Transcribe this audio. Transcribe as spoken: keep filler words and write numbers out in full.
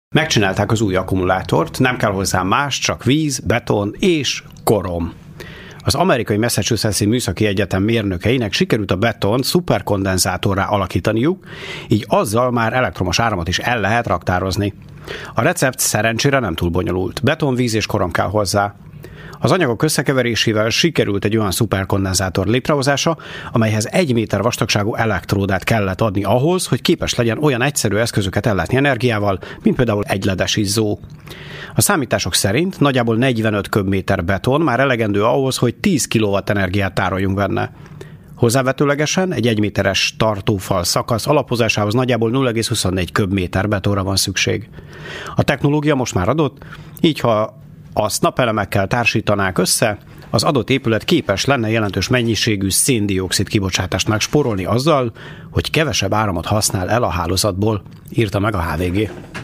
Megcsinálták az új akkumulátort, nem kell hozzá más, csak víz, beton és korom. Az amerikai Massachusetts-i Műszaki Egyetem mérnökeinek sikerült a betont szuperkondenzátorrá alakítaniuk, így azzal már elektromos áramot is el lehet raktározni. A recept szerencsére nem túl bonyolult. Beton, víz és korom kell hozzá. Az anyagok összekeverésével sikerült egy olyan szuperkondenzátor létrehozása, amelyhez egy méter vastagságú elektródát kellett adni ahhoz, hogy képes legyen olyan egyszerű eszközöket ellátni energiával, mint például egy ledes izzó. A számítások szerint nagyjából negyvenöt köbméter beton már elegendő ahhoz, hogy tíz kilowatt energiát tároljunk benne. Hozzávetőlegesen egy egyméteres tartófal szakasz alapozásához nagyjából nulla egész huszonnégy köbméter betonra van szükség. A technológia most már adott, így ha azt napelemekkel társítanák össze, az adott épület képes lenne jelentős mennyiségű szén-dioxid kibocsátást megspórolni azzal, hogy kevesebb áramot használ el a hálózatból, írta meg a há vé gé.